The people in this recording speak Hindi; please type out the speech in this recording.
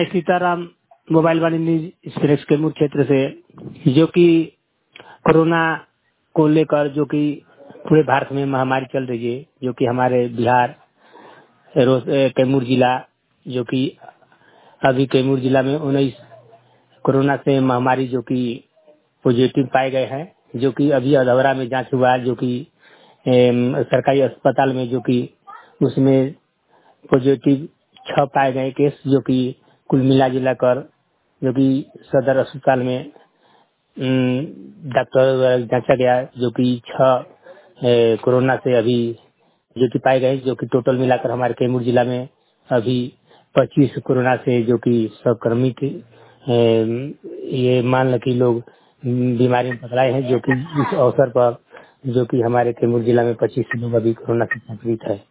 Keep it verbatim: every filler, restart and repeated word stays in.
Sitaram mobile Vaani news express के मुख्य क्षेत्र से, जो कि कोरोना को लेकर जो कि पूरे भारत में महामारी चल रही है, जो कि हमारे बिहार रोज- ए, कैमूर जिला, जो कि अभी कैमूर जिला में उन्नीस कोरोना से महामारी जो कि पॉजिटिव पाए गए हैं, जो कि अभी अधौरा में जांच हुआ है, जो कि एम, सरकारी अस्पताल में, जो कि उसमें पॉजिटिव छह पाए गए केस, जो कि कुल मिला जुला कर जो कि सदर अस्पताल में अम, डॉक्टर द्वारा जांचा गया, जो कि छह ए, कोरोना से अभी जो कि पाए गए, जो कि टोटल मिलाकर हमारे कैमूर जिला में अभी पच्चीस कोरोना से जो कि संक्रमित एम, ये मान लो कि लोग अम, बीमारी में पकड़ाए हैं, जो कि इस अवसर पर जो कि हमारे कैमूर जिला में पच्चीस लोग अभी कोरोना से संक्रमित है।